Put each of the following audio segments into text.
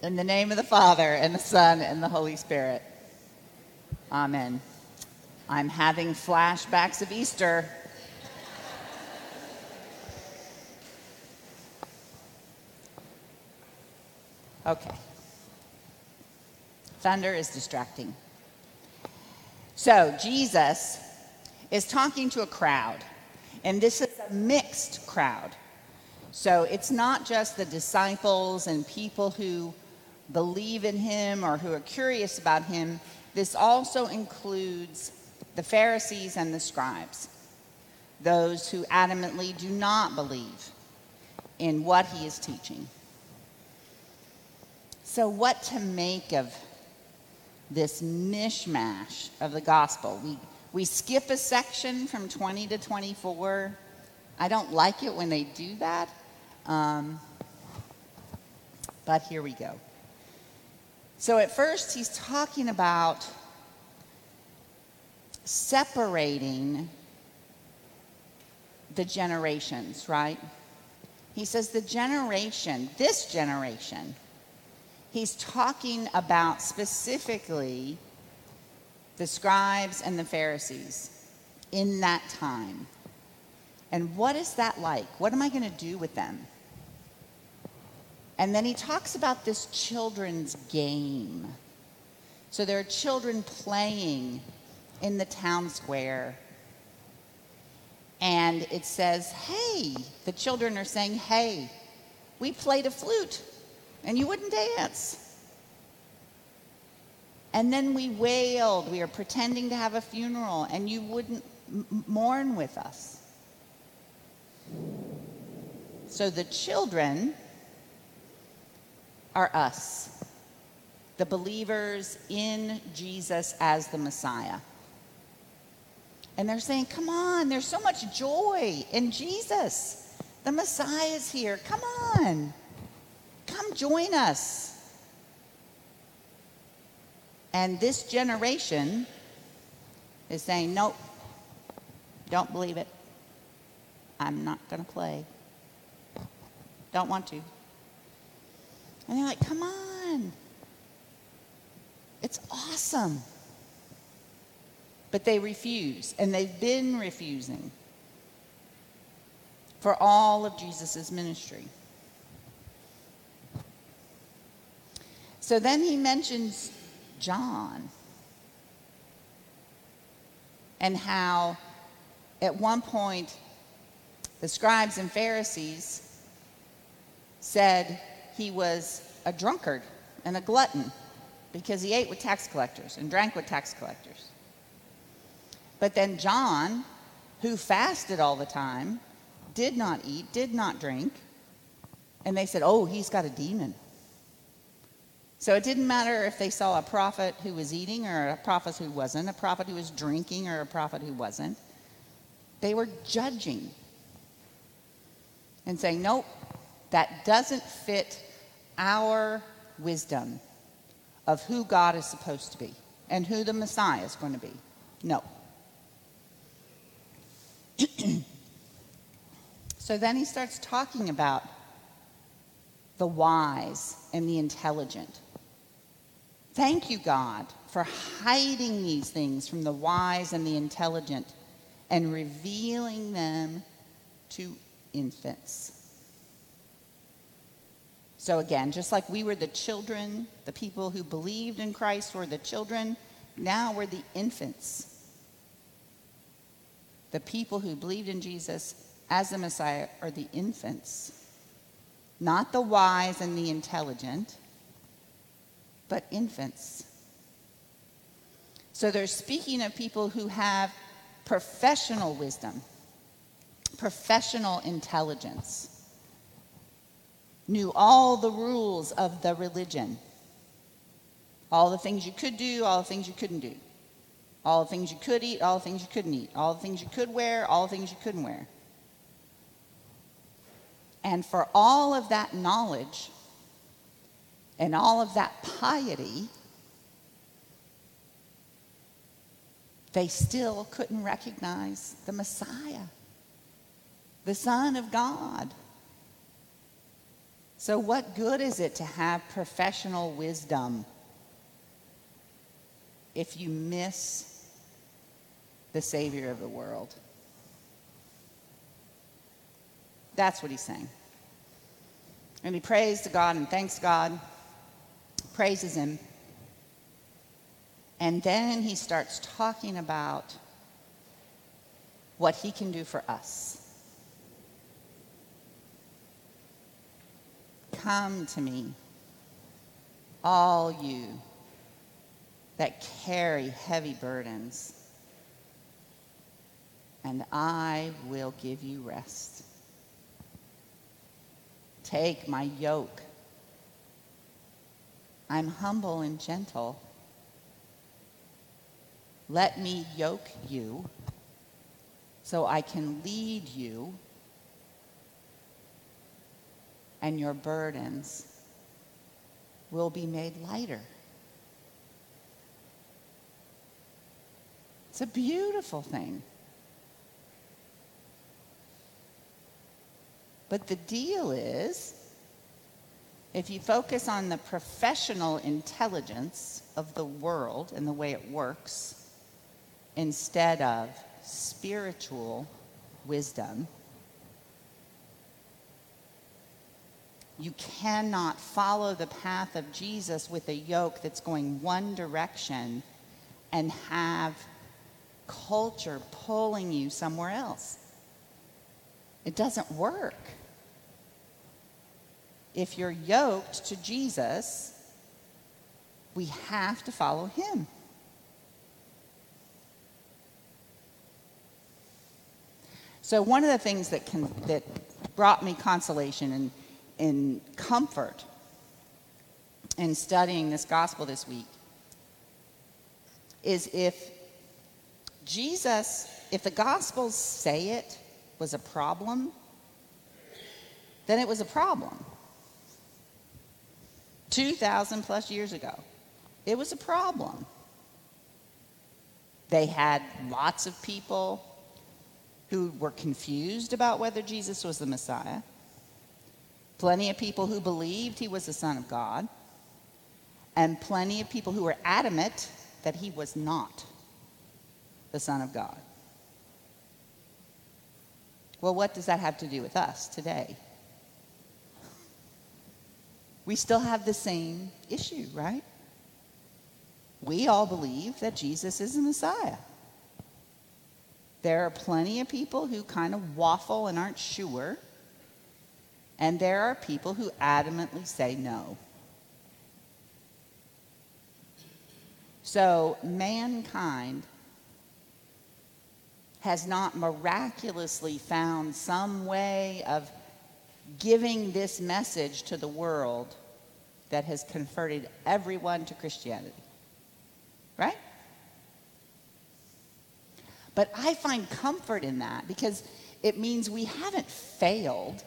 In the name of the Father, and the Son, and the Holy Spirit. Amen. I'm having flashbacks of Easter. Okay. Thunder is distracting. So, Jesus is talking to a crowd, and this is a mixed crowd. So, it's not just the disciples and people who believe in him or who are curious about him. This also includes the Pharisees and the scribes, those who adamantly do not believe in what he is teaching. So what to make of this mishmash of the gospel? We skip a section from 20 to 24. I don't like it when they do that, but here we go. So at first, he's talking about separating the generations, right? He says this generation, he's talking about specifically the scribes and the Pharisees in that time. And what is that like? What am I going to do with them? And then he talks about this children's game. So there are children playing in the town square. And it says, hey, the children are saying, hey, we played a flute and you wouldn't dance. And then we wailed, we were pretending to have a funeral and you wouldn't mourn with us. So the children are us, the believers in Jesus as the Messiah. And they're saying, come on, there's so much joy in Jesus. The Messiah is here. Come on. Come join us. And this generation is saying, nope, don't believe it. I'm not going to play. Don't want to. And they're like, come on. It's awesome. But they refuse, and they've been refusing for all of Jesus' ministry. So then he mentions John and how at one point the scribes and Pharisees said he was a drunkard and a glutton because he ate with tax collectors and drank with tax collectors. But then John, who fasted all the time, did not eat, did not drink, and they said, oh, he's got a demon. So it didn't matter if they saw a prophet who was eating or a prophet who wasn't, a prophet who was drinking or a prophet who wasn't. They were judging and saying, nope, that doesn't fit our wisdom of who God is supposed to be and who the Messiah is going to be. No. So then he starts talking about the wise and the intelligent. Thank you, God, for hiding these things from the wise and the intelligent and revealing them to infants. So again, just like we were the children, the people who believed in Christ were the children, now we're the infants. The people who believed in Jesus as the Messiah are the infants. Not the wise and the intelligent, but infants. So they're speaking of people who have professional wisdom, professional intelligence, knew all the rules of the religion, all the things you could do, all the things you couldn't do, all the things you could eat, all the things you couldn't eat, all the things you could wear, all the things you couldn't wear. And for all of that knowledge and all of that piety, they still couldn't recognize the Messiah, the Son of God. So, what good is it to have professional wisdom if you miss the Savior of the world? That's what he's saying. And he prays to God and thanks God, praises him. And then he starts talking about what he can do for us. Come to me, all you that carry heavy burdens, and I will give you rest. Take my yoke. I'm humble and gentle. Let me yoke you so I can lead you, and your burdens will be made lighter. It's a beautiful thing. But the deal is, if you focus on the professional intelligence of the world and the way it works, instead of spiritual wisdom, you cannot follow the path of Jesus with a yoke that's going one direction and have culture pulling you somewhere else. It doesn't work. If you're yoked to Jesus, we have to follow him. So one of the things that brought me consolation and comfort in studying this gospel this week is if the gospels say it was a problem, then it was a problem. 2,000 plus years ago, it was a problem. They had lots of people who were confused about whether Jesus was the Messiah. Plenty of people who believed he was the Son of God. And plenty of people who were adamant that he was not the Son of God. Well, what does that have to do with us today? We still have the same issue, right? We all believe that Jesus is the Messiah. There are plenty of people who kind of waffle and aren't sure. And there are people who adamantly say no. So mankind has not miraculously found some way of giving this message to the world that has converted everyone to Christianity. Right? But I find comfort in that because it means we haven't failed.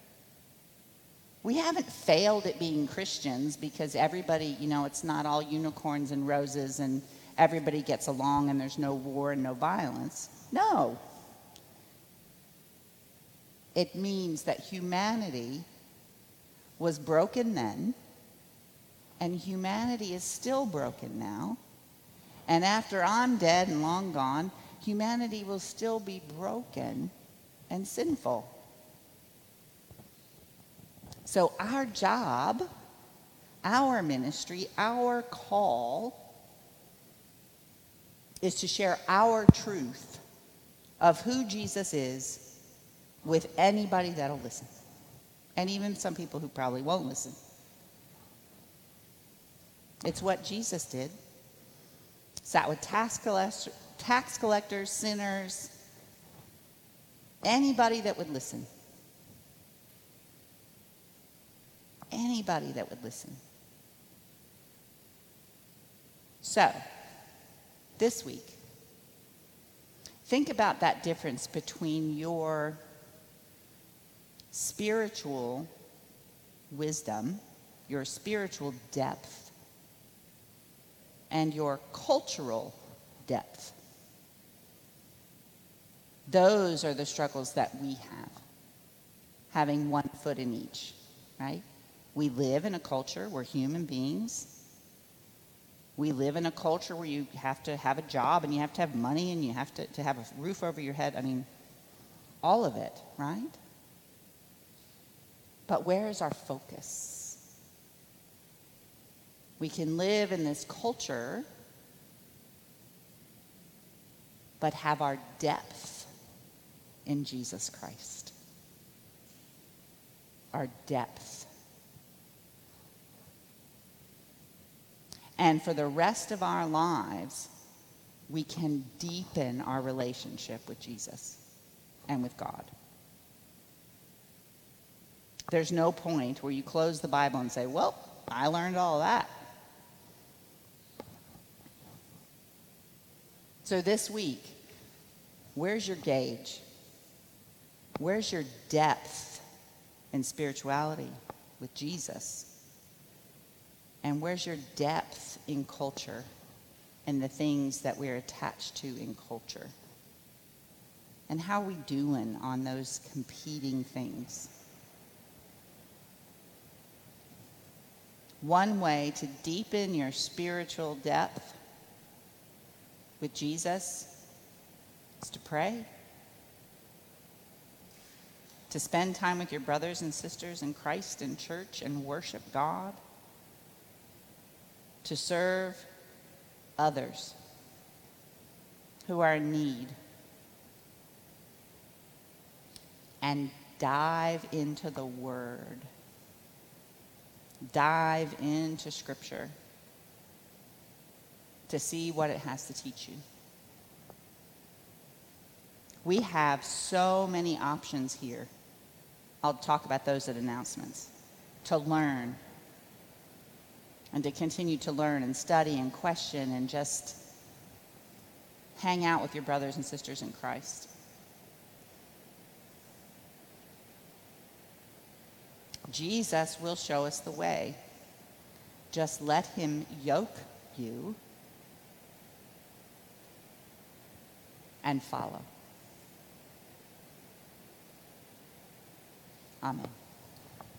We haven't failed at being Christians because everybody, it's not all unicorns and roses and everybody gets along and there's no war and no violence. No. It means that humanity was broken then, and humanity is still broken now. And after I'm dead and long gone, humanity will still be broken and sinful. So our job, our ministry, our call is to share our truth of who Jesus is with anybody that'll listen. And even some people who probably won't listen. It's what Jesus did. Sat with tax collectors, sinners, anybody that would listen. Anybody that would listen. So, this week, think about that difference between your spiritual wisdom, your spiritual depth, and your cultural depth. Those are the struggles that we have, having one foot in each, right? We live in a culture where human beings. We live in a culture where you have to have a job and you have to have money and you have to have a roof over your head. I mean, all of it, right? But where is our focus? We can live in this culture, but have our depth in Jesus Christ. Our depth. And for the rest of our lives, we can deepen our relationship with Jesus and with God. There's no point where you close the Bible and say, well, I learned all that. So this week, where's your gauge? Where's your depth in spirituality with Jesus? And where's your depth in culture and the things that we're attached to in culture? And how are we doing on those competing things? One way to deepen your spiritual depth with Jesus is to pray, to spend time with your brothers and sisters in Christ in church and worship God, to serve others who are in need, and dive into the Word. Dive into Scripture to see what it has to teach you. We have so many options here. I'll talk about those at announcements. To learn and to continue to learn and study and question and just hang out with your brothers and sisters in Christ. Jesus will show us the way. Just let him yoke you and follow. Amen.